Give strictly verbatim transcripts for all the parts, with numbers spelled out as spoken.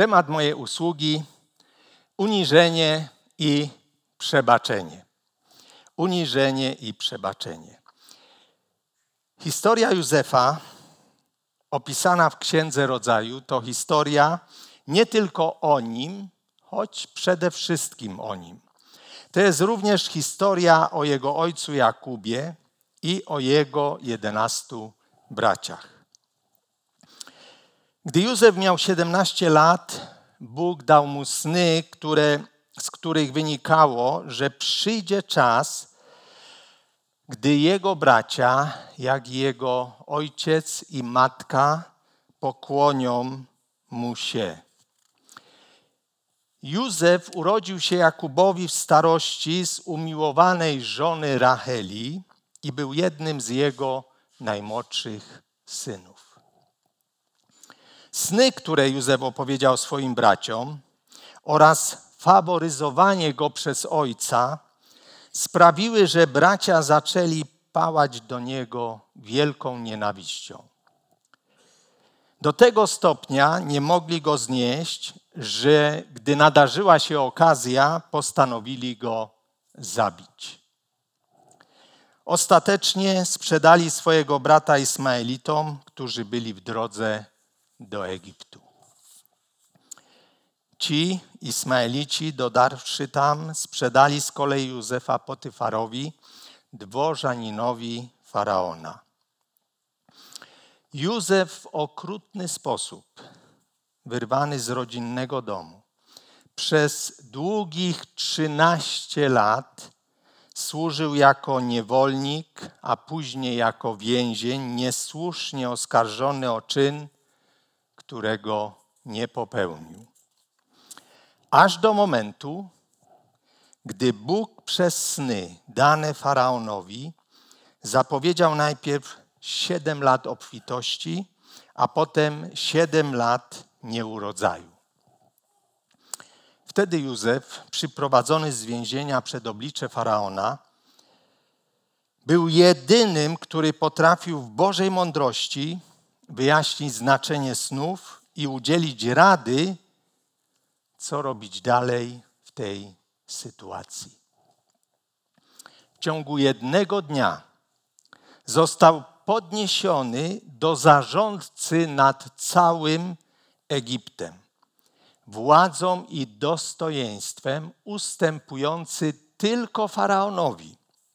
Temat mojej usługi: uniżenie i przebaczenie. Uniżenie i przebaczenie. Historia Józefa, opisana w Księdze Rodzaju, to historia nie tylko o nim, choć przede wszystkim o nim. To jest również historia o jego ojcu Jakubie i o jego jedenastu braciach. Gdy Józef miał siedemnaście lat, Bóg dał mu sny, które, z których wynikało, że przyjdzie czas, gdy jego bracia, jak i jego ojciec i matka, pokłonią mu się. Józef urodził się Jakubowi w starości z umiłowanej żony Racheli i był jednym z jego najmłodszych synów. Sny, które Józef opowiedział swoim braciom, oraz faworyzowanie go przez ojca sprawiły, że bracia zaczęli pałać do niego wielką nienawiścią. Do tego stopnia nie mogli go znieść, że gdy nadarzyła się okazja, postanowili go zabić. Ostatecznie sprzedali swojego brata Ismaelitom, którzy byli w drodze do Egiptu. Ci Ismaelici, dotarwszy tam, sprzedali z kolei Józefa Potyfarowi, dworzaninowi faraona. Józef w okrutny sposób, wyrwany z rodzinnego domu, przez długich trzynaście lat służył jako niewolnik, a później jako więzień, niesłusznie oskarżony o czyn, którego nie popełnił. Aż do momentu, gdy Bóg przez sny dane faraonowi zapowiedział najpierw siedem lat obfitości, a potem siedem lat nieurodzaju. Wtedy Józef, przyprowadzony z więzienia przed oblicze faraona, był jedynym, który potrafił w Bożej mądrości wyjaśnić znaczenie snów i udzielić rady, co robić dalej w tej sytuacji. W ciągu jednego dnia został podniesiony do zarządcy nad całym Egiptem, władzą i dostojeństwem ustępujący tylko faraonowi.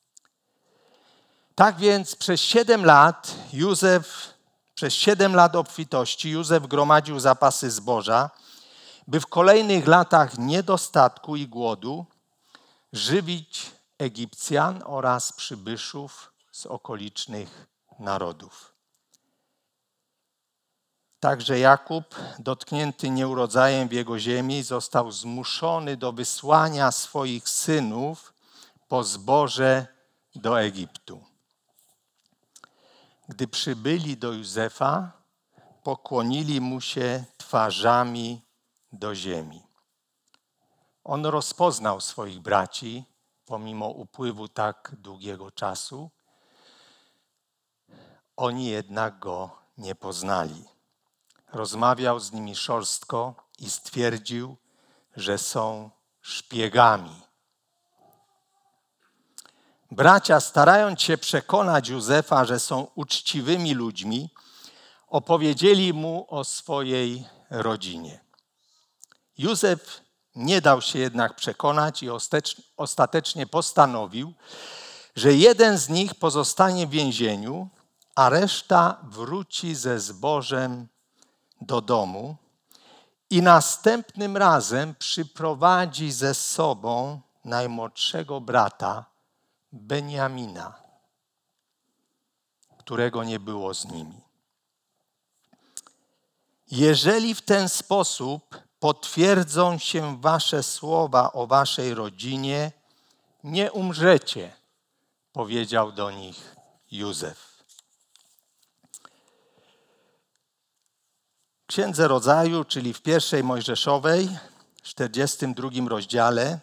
Tak więc przez siedem lat Józef, przez siedem lat obfitości Józef gromadził zapasy zboża, by w kolejnych latach niedostatku i głodu żywić Egipcjan oraz przybyszów z okolicznych narodów. Także Jakub, dotknięty nieurodzajem w jego ziemi, został zmuszony do wysłania swoich synów po zboże do Egiptu. Gdy przybyli do Józefa, pokłonili mu się twarzami do ziemi. On rozpoznał swoich braci, pomimo upływu tak długiego czasu. Oni jednak go nie poznali. Rozmawiał z nimi szorstko i stwierdził, że są szpiegami. Bracia, starając się przekonać Józefa, że są uczciwymi ludźmi, opowiedzieli mu o swojej rodzinie. Józef nie dał się jednak przekonać i ostatecznie postanowił, że jeden z nich pozostanie w więzieniu, a reszta wróci ze zbożem do domu i następnym razem przyprowadzi ze sobą najmłodszego brata Beniamina, którego nie było z nimi. Jeżeli w ten sposób potwierdzą się wasze słowa o waszej rodzinie, nie umrzecie, powiedział do nich Józef. W Księdze Rodzaju, czyli w pierwszej Mojżeszowej, w czterdziestym drugim rozdziale,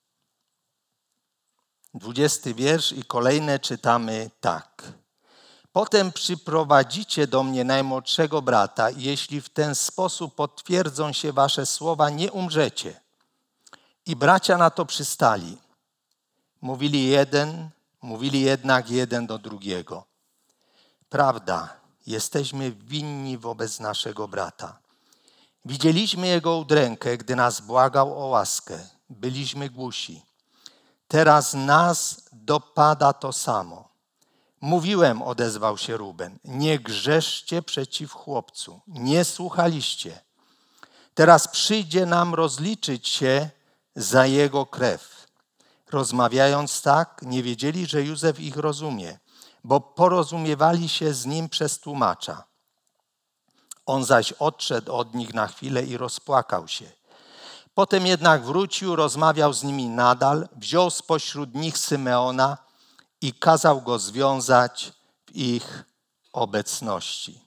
dwudziesty wiersz i kolejne czytamy tak. Potem przyprowadzicie do mnie najmłodszego brata i jeśli w ten sposób potwierdzą się wasze słowa, nie umrzecie. I bracia na to przystali. Mówili jeden, mówili jednak jeden do drugiego. Prawda, jesteśmy winni wobec naszego brata. Widzieliśmy jego udrękę, gdy nas błagał o łaskę. Byliśmy głusi. Teraz nas dopada to samo. Mówiłem, odezwał się Ruben, nie grzeszcie przeciw chłopcu. Nie słuchaliście. Teraz przyjdzie nam rozliczyć się za jego krew. Rozmawiając tak, nie wiedzieli, że Józef ich rozumie, bo porozumiewali się z nim przez tłumacza. On zaś odszedł od nich na chwilę i rozpłakał się. Potem jednak wrócił, rozmawiał z nimi nadal, wziął spośród nich Symeona i kazał go związać w ich obecności.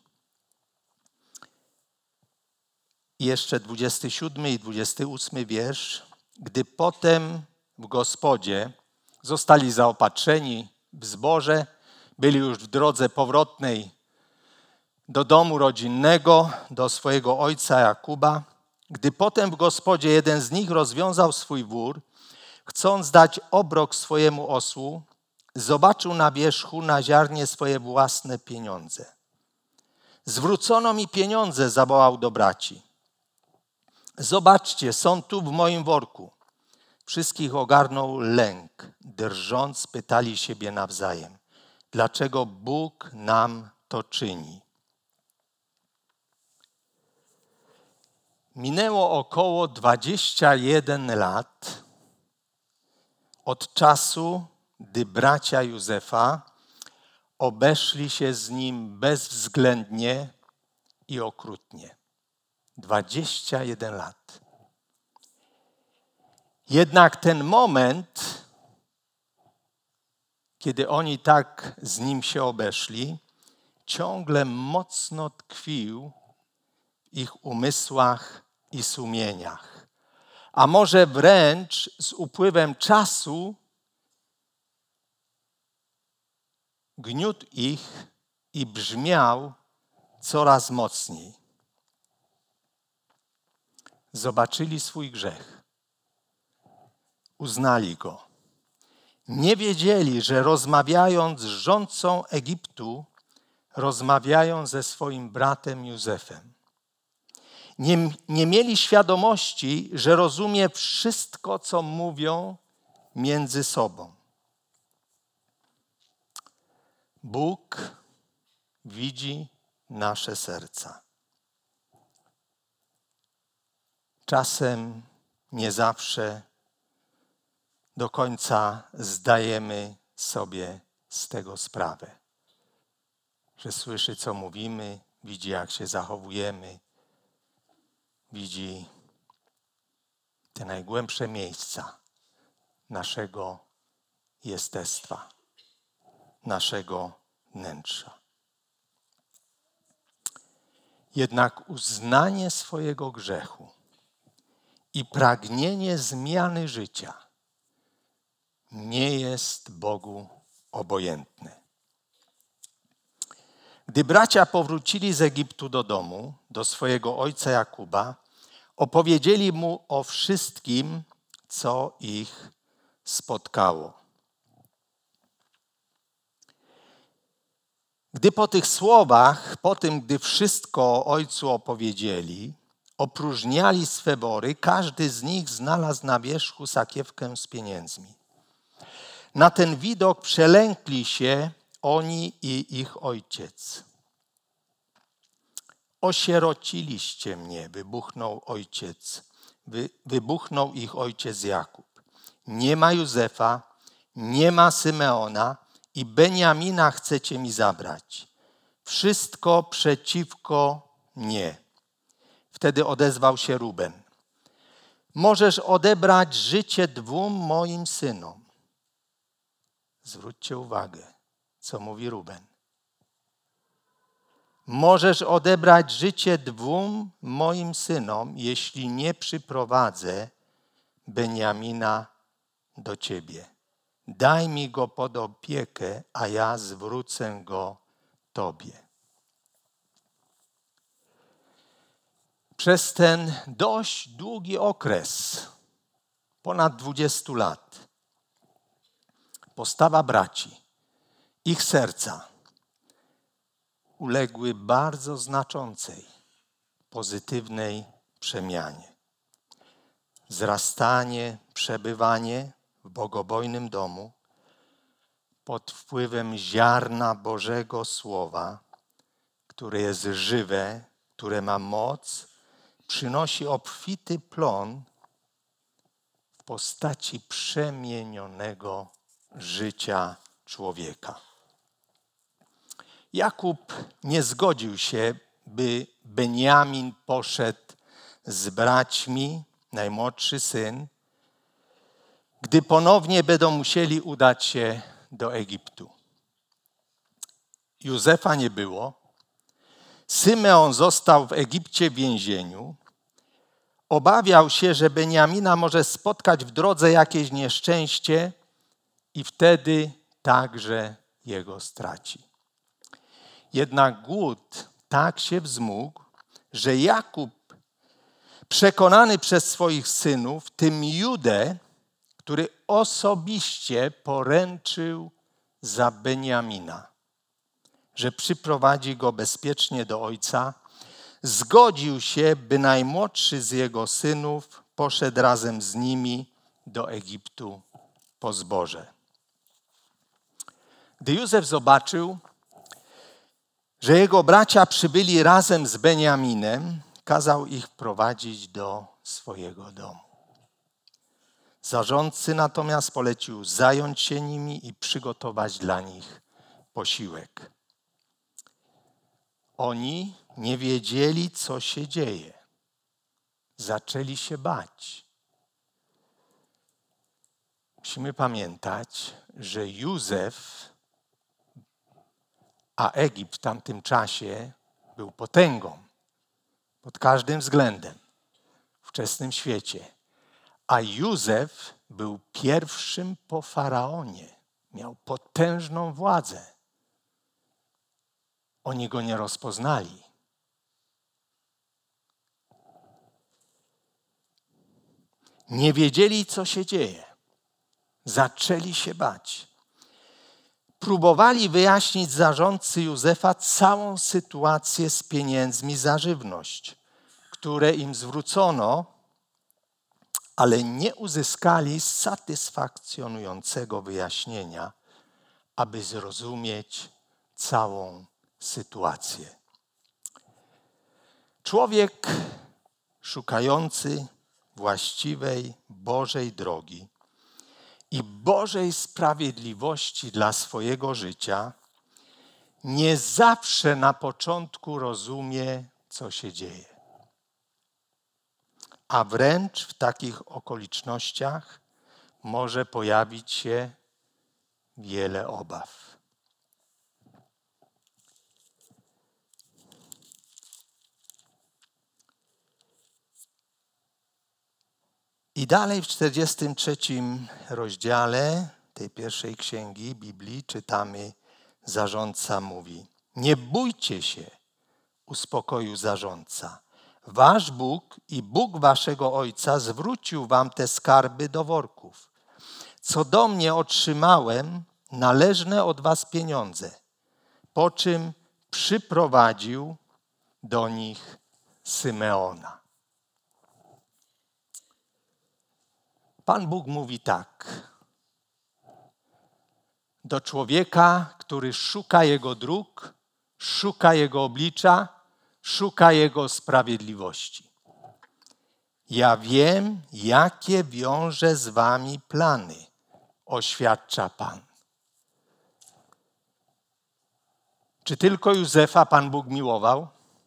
I jeszcze dwudziesty siódmy i dwudziesty ósmy wiersz. Gdy potem w gospodzie zostali zaopatrzeni w zboże, byli już w drodze powrotnej do domu rodzinnego, do swojego ojca Jakuba. Gdy potem w gospodzie jeden z nich rozwiązał swój wór, chcąc dać obrok swojemu osłu, zobaczył na wierzchu na ziarnie swoje własne pieniądze. Zwrócono mi pieniądze, zawołał do braci. Zobaczcie, są tu w moim worku. Wszystkich ogarnął lęk. Drżąc, pytali siebie nawzajem. Dlaczego Bóg nam to czyni? Minęło około dwadzieścia jeden lat od czasu, gdy bracia Józefa obeszli się z nim bezwzględnie i okrutnie. dwadzieścia jeden lat. Jednak ten moment, kiedy oni tak z nim się obeszli, ciągle mocno tkwił w ich umysłach i sumieniach. A może wręcz z upływem czasu gniótł ich i brzmiał coraz mocniej. Zobaczyli swój grzech. Uznali go. Nie wiedzieli, że rozmawiając z rządcą Egiptu, rozmawiają ze swoim bratem Józefem. Nie, nie mieli świadomości, że rozumie wszystko, co mówią między sobą. Bóg widzi nasze serca. Czasem, nie zawsze, do końca zdajemy sobie z tego sprawę. Że słyszy, co mówimy, widzi, jak się zachowujemy, widzi te najgłębsze miejsca naszego jestestwa, naszego wnętrza. Jednak uznanie swojego grzechu i pragnienie zmiany życia nie jest Bogu obojętne. Gdy bracia powrócili z Egiptu do domu, do swojego ojca Jakuba, opowiedzieli mu o wszystkim, co ich spotkało. Gdy po tych słowach, po tym, gdy wszystko ojcu opowiedzieli, opróżniali swe wory, każdy z nich znalazł na wierzchu sakiewkę z pieniędzmi. Na ten widok przelękli się oni i ich ojciec. Osierociliście mnie, wybuchnął ojciec, wy, wybuchnął ich ojciec Jakub. Nie ma Józefa, nie ma Symeona i Beniamina chcecie mi zabrać. Wszystko przeciwko mnie. Wtedy odezwał się Ruben. Możesz odebrać życie dwóm moim synom. Zwróćcie uwagę, co mówi Ruben. Możesz odebrać życie dwóm moim synom, jeśli nie przyprowadzę Beniamina do ciebie. Daj mi go pod opiekę, a ja zwrócę go Tobie. Przez ten dość długi okres, ponad dwudziestu lat, postawa braci, ich serca uległy bardzo znaczącej, pozytywnej przemianie. Wzrastanie, przebywanie w bogobojnym domu pod wpływem ziarna Bożego Słowa, które jest żywe, które ma moc, przynosi obfity plon w postaci przemienionego życia człowieka. Jakub nie zgodził się, by Beniamin poszedł z braćmi, najmłodszy syn, gdy ponownie będą musieli udać się do Egiptu. Józefa nie było. Symeon został w Egipcie w więzieniu. Obawiał się, że Beniamina może spotkać w drodze jakieś nieszczęście i wtedy także jego straci. Jednak głód tak się wzmógł, że Jakub, przekonany przez swoich synów, tym Judę, który osobiście poręczył za Beniamina, że przyprowadzi go bezpiecznie do ojca, zgodził się, by najmłodszy z jego synów poszedł razem z nimi do Egiptu po zboże. Gdy Józef zobaczył, że jego bracia przybyli razem z Beniaminem, kazał ich prowadzić do swojego domu. Zarządcy natomiast polecił zająć się nimi i przygotować dla nich posiłek. Oni nie wiedzieli, co się dzieje. Zaczęli się bać. Musimy pamiętać, że Józef, a Egipt w tamtym czasie był potęgą pod każdym względem w wczesnym świecie. A Józef był pierwszym po faraonie. Miał potężną władzę. Oni go nie rozpoznali. Nie wiedzieli, co się dzieje. Zaczęli się bać. Próbowali wyjaśnić zarządcy Józefa całą sytuację z pieniędzmi za żywność, które im zwrócono, ale nie uzyskali satysfakcjonującego wyjaśnienia, aby zrozumieć całą sytuację. Człowiek szukający właściwej Bożej drogi i Bożej sprawiedliwości dla swojego życia nie zawsze na początku rozumie, co się dzieje. A wręcz w takich okolicznościach może pojawić się wiele obaw. I dalej w czterdziestym trzecim rozdziale tej pierwszej księgi Biblii czytamy, zarządca mówi: nie bójcie się, uspokoił zarządca. Wasz Bóg i Bóg waszego ojca zwrócił wam te skarby do worków. Co do mnie otrzymałem należne od was pieniądze, po czym przyprowadził do nich Symeona. Pan Bóg mówi tak do człowieka, który szuka Jego dróg, szuka Jego oblicza, szuka Jego sprawiedliwości. Ja wiem, jakie wiąże z wami plany, oświadcza Pan. Czy tylko Józefa Pan Bóg miłował?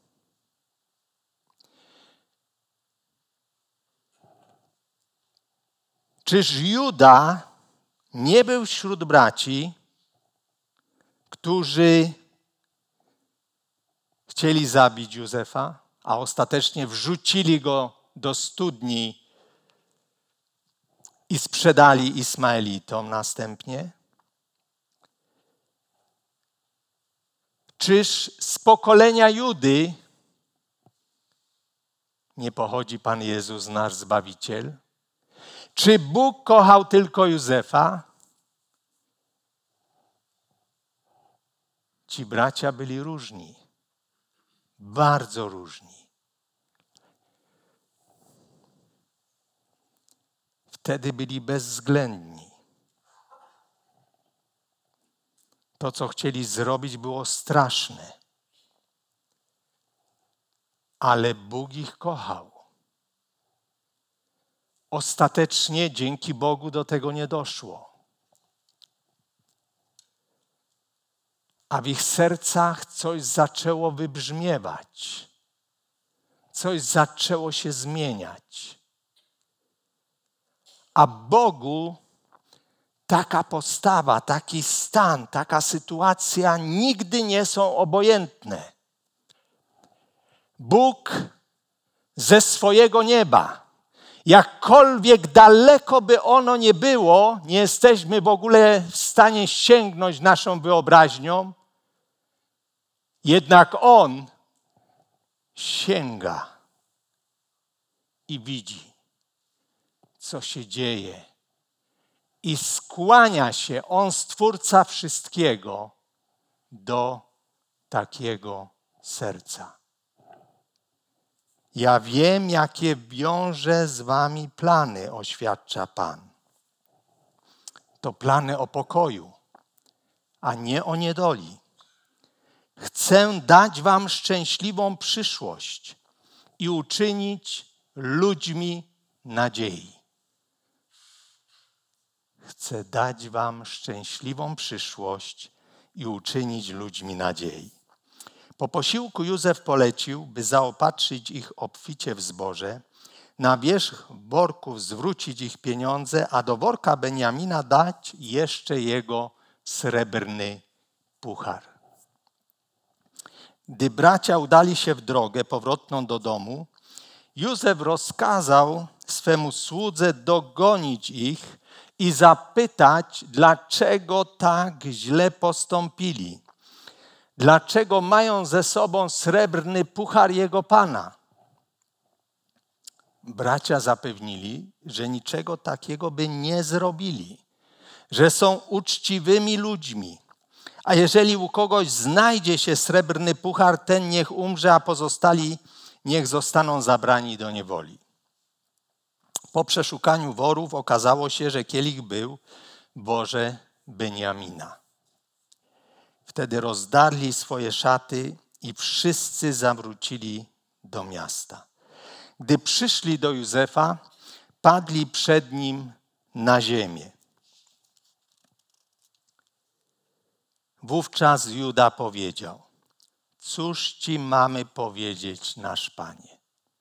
Czyż Juda nie był wśród braci, którzy chcieli zabić Józefa, a ostatecznie wrzucili go do studni i sprzedali Ismaelitom następnie? Czyż z pokolenia Judy nie pochodzi Pan Jezus, nasz Zbawiciel? Czy Bóg kochał tylko Józefa? Ci bracia byli różni, bardzo różni. Wtedy byli bezwzględni. To, co chcieli zrobić, było straszne. Ale Bóg ich kochał. Ostatecznie dzięki Bogu do tego nie doszło. A w ich sercach coś zaczęło wybrzmiewać. Coś zaczęło się zmieniać. A Bogu taka postawa, taki stan, taka sytuacja nigdy nie są obojętne. Bóg ze swojego nieba, jakkolwiek daleko by ono nie było, nie jesteśmy w ogóle w stanie sięgnąć naszą wyobraźnią, jednak On sięga i widzi, co się dzieje. I skłania się On, Stwórca wszystkiego, do takiego serca. Ja wiem, jakie wiąże z wami plany, oświadcza Pan. To plany o pokoju, a nie o niedoli. Chcę dać wam szczęśliwą przyszłość i uczynić ludźmi nadziei. Chcę dać wam szczęśliwą przyszłość i uczynić ludźmi nadziei. Po posiłku Józef polecił, by zaopatrzyć ich obficie w zboże, na wierzch worków zwrócić ich pieniądze, a do worka Beniamina dać jeszcze jego srebrny puchar. Gdy bracia udali się w drogę powrotną do domu, Józef rozkazał swemu słudze dogonić ich i zapytać, dlaczego tak źle postąpili. Dlaczego mają ze sobą srebrny puchar jego pana? Bracia zapewnili, że niczego takiego by nie zrobili, że są uczciwymi ludźmi. A jeżeli u kogoś znajdzie się srebrny puchar, ten niech umrze, a pozostali niech zostaną zabrani do niewoli. Po przeszukaniu worów okazało się, że kielich był w worze Beniamina. Wtedy rozdarli swoje szaty i wszyscy zawrócili do miasta. Gdy przyszli do Józefa, padli przed nim na ziemię. Wówczas Juda powiedział: cóż ci mamy powiedzieć, nasz Panie?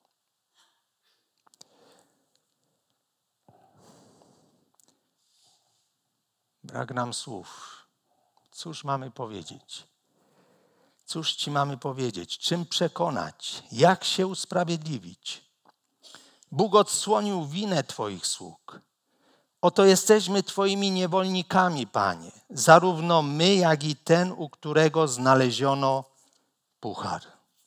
Brak nam słów. Cóż mamy powiedzieć? Cóż ci mamy powiedzieć? Czym przekonać? Jak się usprawiedliwić? Bóg odsłonił winę Twoich sług. Oto jesteśmy Twoimi niewolnikami, Panie, zarówno my, jak i ten, u którego znaleziono puchar.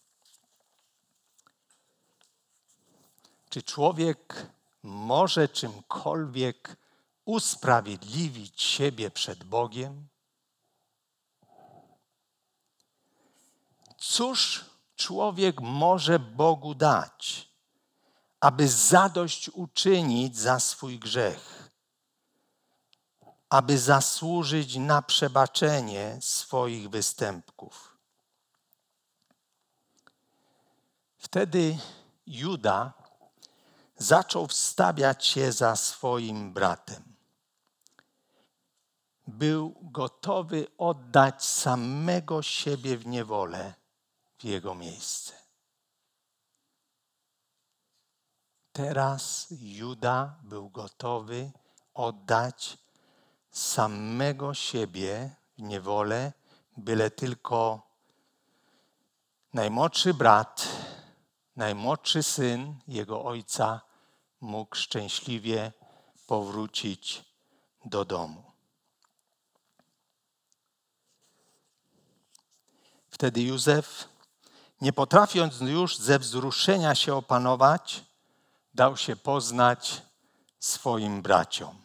Czy człowiek może czymkolwiek usprawiedliwić siebie przed Bogiem? Cóż człowiek może Bogu dać, aby zadośćuczynić za swój grzech, aby zasłużyć na przebaczenie swoich występków? Wtedy Juda zaczął wstawiać się za swoim bratem. Był gotowy oddać samego siebie w niewolę w jego miejsce. Teraz Juda był gotowy oddać samego siebie w niewolę, byle tylko najmłodszy brat, najmłodszy syn jego ojca mógł szczęśliwie powrócić do domu. Wtedy Józef, nie potrafiąc już ze wzruszenia się opanować, dał się poznać swoim braciom.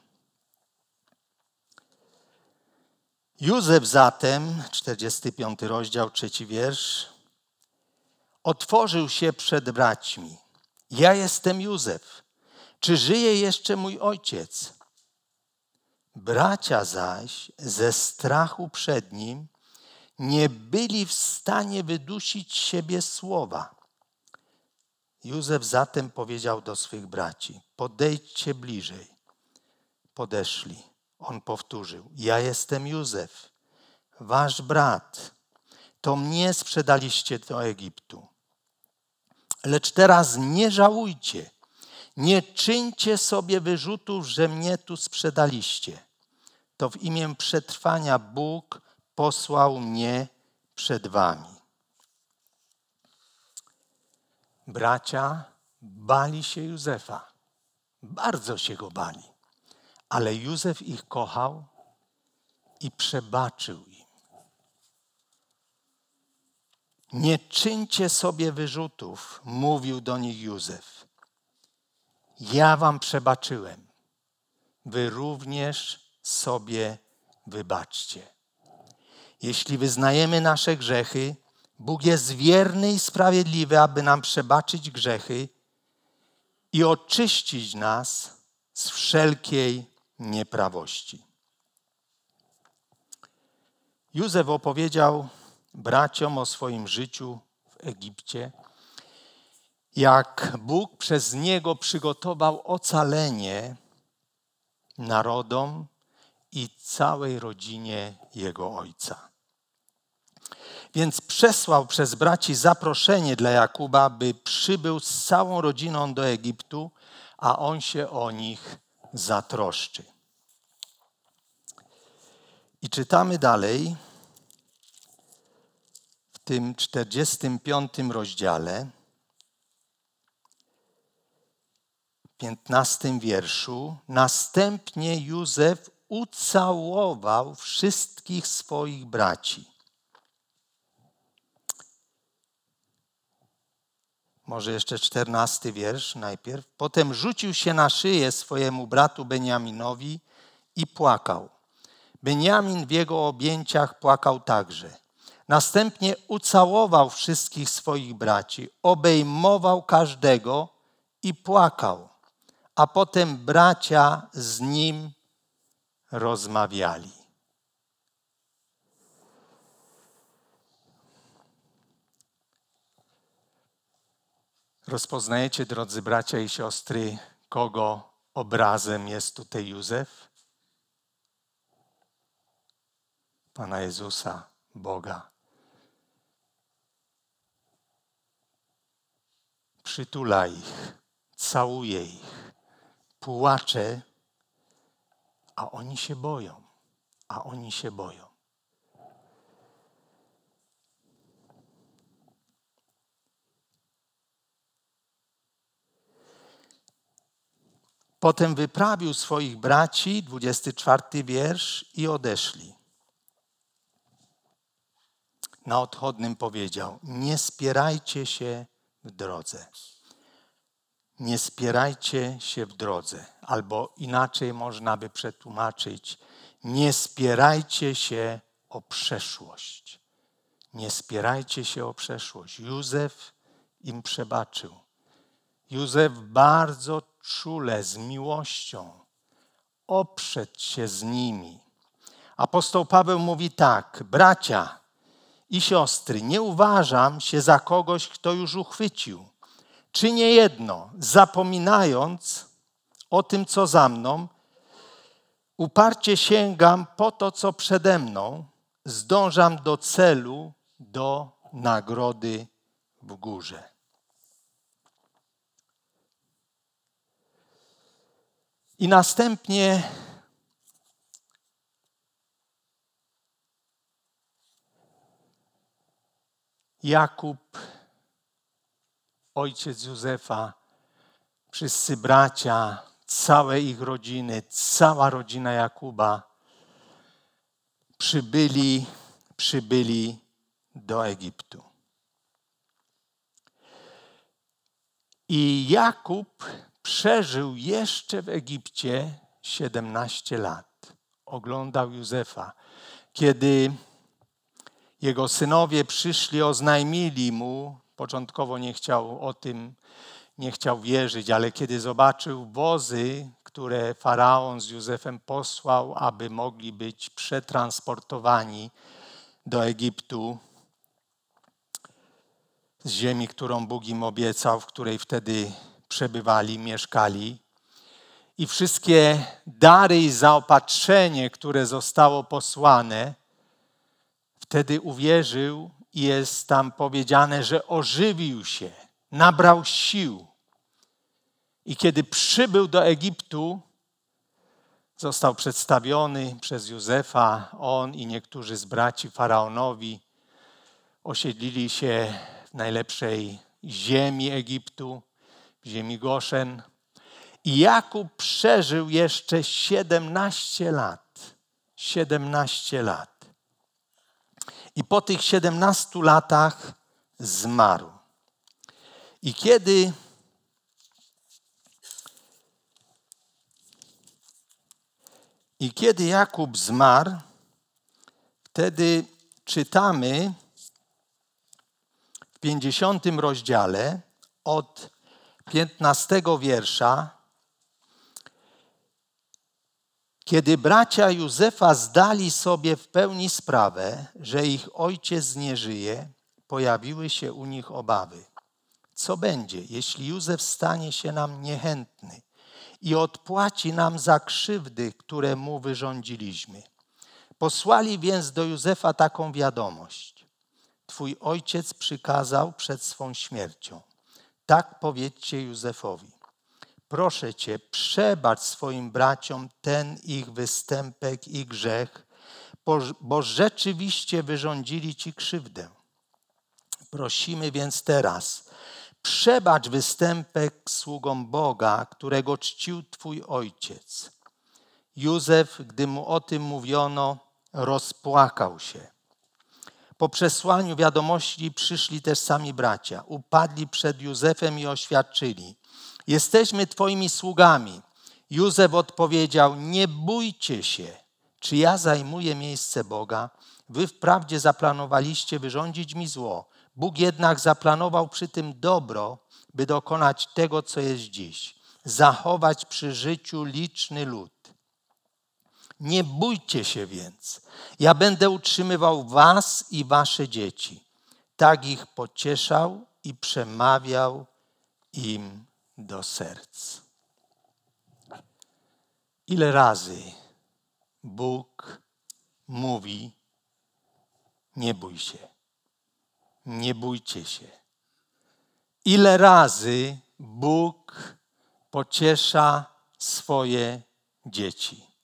Józef zatem, czterdziesty piąty rozdział, trzeci wiersz, otworzył się przed braćmi. Ja jestem Józef. Czy żyje jeszcze mój ojciec? Bracia zaś ze strachu przed nim nie byli w stanie wydusić z siebie słowa. Józef zatem powiedział do swych braci, podejdźcie bliżej. Podeszli. On powtórzył, ja jestem Józef, wasz brat. To mnie sprzedaliście do Egiptu. Lecz teraz nie żałujcie, nie czyńcie sobie wyrzutów, że mnie tu sprzedaliście. To w imię przetrwania Bóg posłał mnie przed wami. Bracia bali się Józefa. Bardzo się go bali. Ale Józef ich kochał i przebaczył im. Nie czyńcie sobie wyrzutów, mówił do nich Józef. Ja wam przebaczyłem. Wy również sobie wybaczcie. Jeśli wyznajemy nasze grzechy, Bóg jest wierny i sprawiedliwy, aby nam przebaczyć grzechy i oczyścić nas z wszelkiej nieprawości. Józef opowiedział braciom o swoim życiu w Egipcie, jak Bóg przez niego przygotował ocalenie narodom i całej rodzinie jego ojca. Więc przesłał przez braci zaproszenie dla Jakuba, by przybył z całą rodziną do Egiptu, a on się o nich zatroszczy. I czytamy dalej w tym czterdziestym piątym rozdziale, piętnastym wierszu. Następnie Józef ucałował wszystkich swoich braci. Może jeszcze czternasty wiersz najpierw. Potem rzucił się na szyję swojemu bratu Beniaminowi i płakał. Beniamin w jego objęciach płakał także. Następnie ucałował wszystkich swoich braci, obejmował każdego i płakał. A potem bracia z nim rozmawiali. Rozpoznajecie, drodzy bracia i siostry, kogo obrazem jest tutaj Józef? Pana Jezusa, Boga. Przytula ich, całuje ich, płacze, a oni się boją, a oni się boją. Potem wyprawił swoich braci, dwudziesty czwarty wiersz, i odeszli. Na odchodnym powiedział, nie spierajcie się w drodze. Nie spierajcie się w drodze. Albo inaczej można by przetłumaczyć, nie spierajcie się o przeszłość. Nie spierajcie się o przeszłość. Józef im przebaczył. Józef bardzo czule, z miłością oprzeć się z nimi. Apostoł Paweł mówi tak, bracia i siostry, nie uważam się za kogoś, kto już uchwycił. Czy nie jedno, zapominając o tym, co za mną, uparcie sięgam po to, co przede mną, zdążam do celu, do nagrody w górze. I następnie Jakub, ojciec Józefa, wszyscy bracia, całe ich rodziny, cała rodzina Jakuba przybyli, przybyli do Egiptu. I Jakub przeżył jeszcze w Egipcie siedemnaście lat. Oglądał Józefa. Kiedy jego synowie przyszli, oznajmili mu, początkowo nie chciał o tym, nie chciał wierzyć, ale kiedy zobaczył wozy, które Faraon z Józefem posłał, aby mogli być przetransportowani do Egiptu, z ziemi, którą Bóg im obiecał, w której wtedy przebywali, mieszkali. I wszystkie dary i zaopatrzenie, które zostało posłane, wtedy uwierzył i jest tam powiedziane, że ożywił się, nabrał sił. I kiedy przybył do Egiptu, został przedstawiony przez Józefa, on i niektórzy z braci Faraonowi. Osiedlili się w najlepszej ziemi Egiptu, w ziemi Goszen. I Jakub przeżył jeszcze siedemnaście lat. siedemnaście lat. I po tych siedemnastu latach zmarł. I kiedy I kiedy Jakub zmarł, wtedy czytamy w pięćdziesiątym rozdziale od piętnastego wiersza, kiedy bracia Józefa zdali sobie w pełni sprawę, że ich ojciec nie żyje, pojawiły się u nich obawy. Co będzie, jeśli Józef stanie się nam niechętny i odpłaci nam za krzywdy, które mu wyrządziliśmy? Posłali więc do Józefa taką wiadomość. Twój ojciec przykazał przed swą śmiercią. Tak powiedzcie Józefowi. Proszę Cię, przebacz swoim braciom ten ich występek i grzech, bo rzeczywiście wyrządzili Ci krzywdę. Prosimy więc teraz, przebacz występek sługom Boga, którego czcił Twój ojciec. Józef, gdy mu o tym mówiono, rozpłakał się. Po przesłaniu wiadomości przyszli też sami bracia. Upadli przed Józefem i oświadczyli: jesteśmy Twoimi sługami. Józef odpowiedział: nie bójcie się, czy ja zajmuję miejsce Boga? Wy wprawdzie zaplanowaliście wyrządzić mi zło. Bóg jednak zaplanował przy tym dobro, by dokonać tego, co jest dziś. Zachować przy życiu liczny lud. Nie bójcie się więc. Ja będę utrzymywał was i wasze dzieci. Tak ich pocieszał i przemawiał im do serc. Ile razy Bóg mówi: nie bój się, nie bójcie się. Ile razy Bóg pociesza swoje dzieci.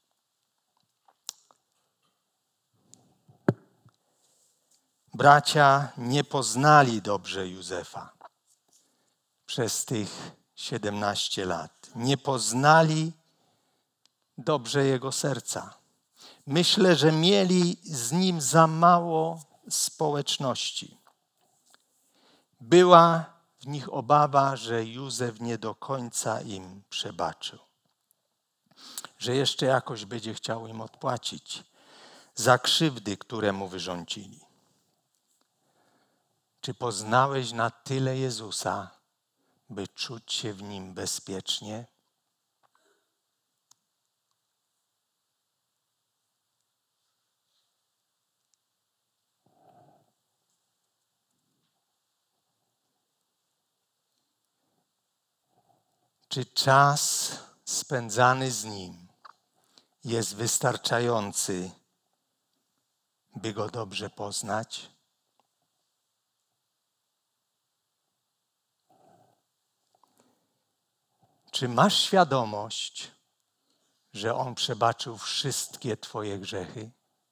Bracia nie poznali dobrze Józefa przez tych siedemnaście lat. Nie poznali dobrze jego serca. Myślę, że mieli z nim za mało społeczności. Była w nich obawa, że Józef nie do końca im przebaczył. Że jeszcze jakoś będzie chciał im odpłacić za krzywdy, które mu wyrządzili. Czy poznałeś na tyle Jezusa, by czuć się w Nim bezpiecznie? Czy czas spędzany z Nim jest wystarczający, by Go dobrze poznać? Czy masz świadomość, że On przebaczył wszystkie Twoje grzechy?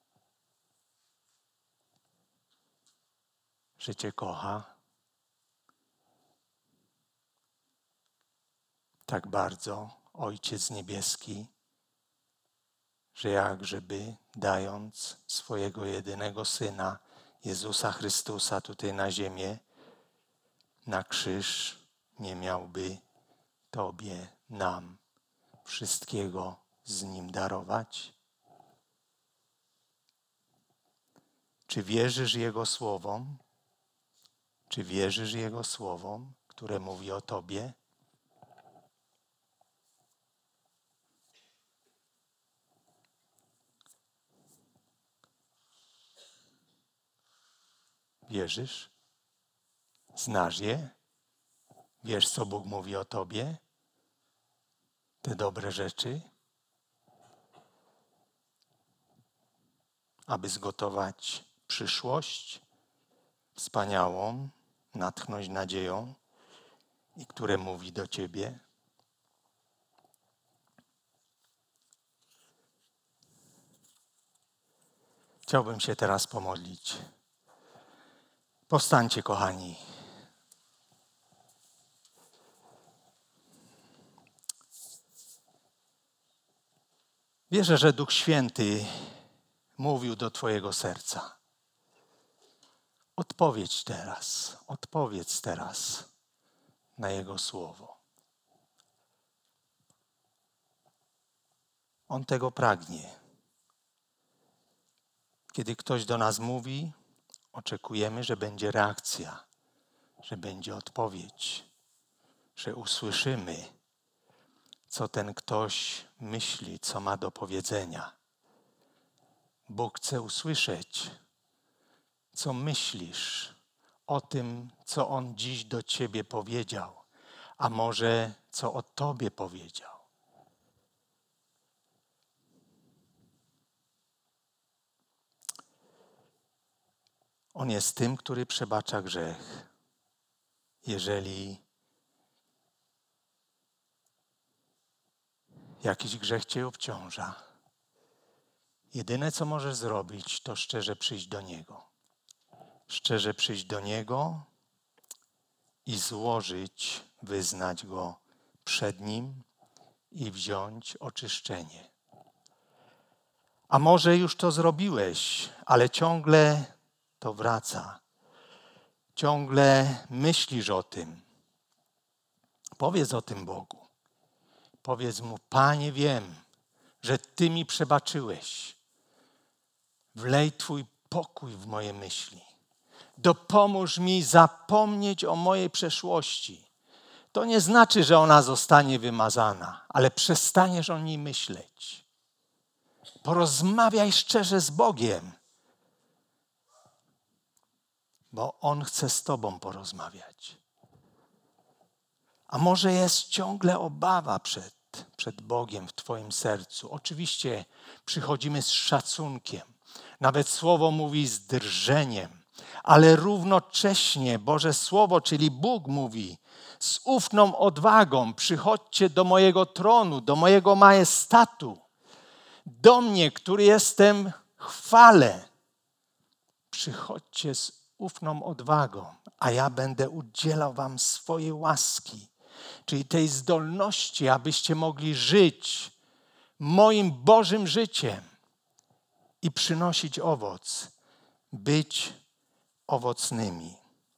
Że Cię kocha tak bardzo, Ojciec Niebieski, że jakżeby dając swojego jedynego Syna, Jezusa Chrystusa tutaj na ziemię, na krzyż, nie miałby Tobie, nam wszystkiego z Nim darować? Czy wierzysz Jego słowom? Czy wierzysz Jego słowom, które mówi o Tobie? Wierzysz? Znasz je? Wiesz, co Bóg mówi o Tobie? Te dobre rzeczy? Aby zgotować przyszłość wspaniałą, natchnąć nadzieją i które mówi do Ciebie. Chciałbym się teraz pomodlić. Powstańcie, kochani. Wierzę, że Duch Święty mówił do Twojego serca. Odpowiedź teraz, odpowiedz teraz na Jego słowo. On tego pragnie. Kiedy ktoś do nas mówi, oczekujemy, że będzie reakcja, że będzie odpowiedź, że usłyszymy, co ten ktoś myśli, co ma do powiedzenia. Bóg chce usłyszeć, co myślisz o tym, co On dziś do Ciebie powiedział, a może co o Tobie powiedział. On jest tym, który przebacza grzech. Jeżeli jakiś grzech Cię obciąża, jedyne, co możesz zrobić, to szczerze przyjść do Niego. Szczerze przyjść do Niego i złożyć, wyznać Go przed Nim i wziąć oczyszczenie. A może już to zrobiłeś, ale ciągle to wraca. Ciągle myślisz o tym. Powiedz o tym Bogu. Powiedz Mu: Panie, wiem, że Ty mi przebaczyłeś. Wlej Twój pokój w moje myśli. Dopomóż mi zapomnieć o mojej przeszłości. To nie znaczy, że ona zostanie wymazana, ale przestaniesz o niej myśleć. Porozmawiaj szczerze z Bogiem, bo On chce z Tobą porozmawiać. A może jest ciągle obawa przed, przed Bogiem w Twoim sercu. Oczywiście przychodzimy z szacunkiem. Nawet Słowo mówi z drżeniem. Ale równocześnie Boże Słowo, czyli Bóg mówi z ufną odwagą: przychodźcie do mojego tronu, do mojego majestatu, do mnie, który jestem chwale. Przychodźcie z ufną odwagą, a ja będę udzielał wam swojej łaski, czyli tej zdolności, abyście mogli żyć moim Bożym życiem i przynosić owoc, być owocnymi.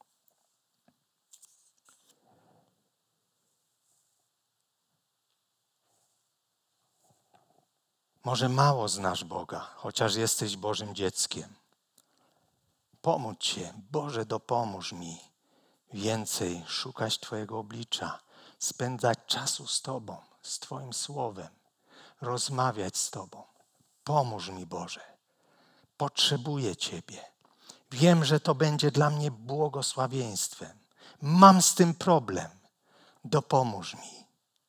Może mało znasz Boga, chociaż jesteś Bożym dzieckiem. Pomódl się, Boże, dopomóż mi więcej szukać Twojego oblicza, spędzać czasu z Tobą, z Twoim Słowem, rozmawiać z Tobą. Pomóż mi, Boże. Potrzebuję Ciebie. Wiem, że to będzie dla mnie błogosławieństwem. Mam z tym problem. Dopomóż mi.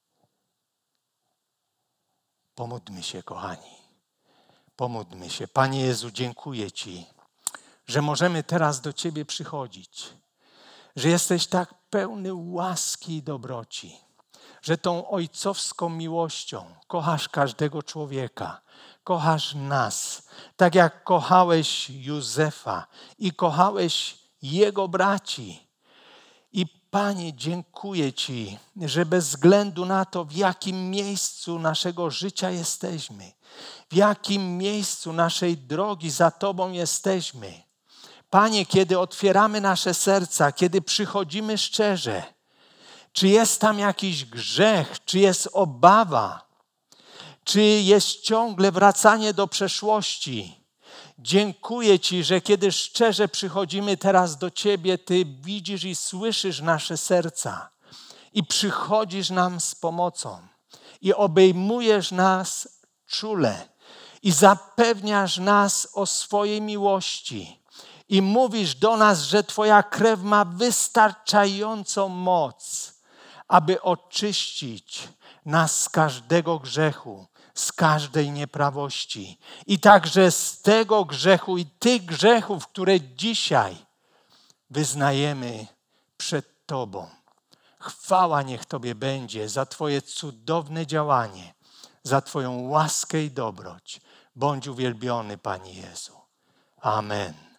Pomódlmy się, kochani. Pomódlmy się. Panie Jezu, dziękuję Ci, że możemy teraz do Ciebie przychodzić. Że jesteś tak pełny łaski i dobroci. Że tą ojcowską miłością kochasz każdego człowieka. Kochasz nas, tak jak kochałeś Józefa i kochałeś jego braci. I Panie, dziękuję Ci, że bez względu na to, w jakim miejscu naszego życia jesteśmy, w jakim miejscu naszej drogi za Tobą jesteśmy, Panie, kiedy otwieramy nasze serca, kiedy przychodzimy szczerze, czy jest tam jakiś grzech, czy jest obawa, czy jest ciągle wracanie do przeszłości. Dziękuję Ci, że kiedy szczerze przychodzimy teraz do Ciebie, Ty widzisz i słyszysz nasze serca i przychodzisz nam z pomocą i obejmujesz nas czule i zapewniasz nas o swojej miłości i mówisz do nas, że Twoja krew ma wystarczającą moc, aby oczyścić nas z każdego grzechu, z każdej nieprawości i także z tego grzechu i tych grzechów, które dzisiaj wyznajemy przed Tobą. Chwała niech Tobie będzie za Twoje cudowne działanie, za Twoją łaskę i dobroć. Bądź uwielbiony, Panie Jezu. Amen.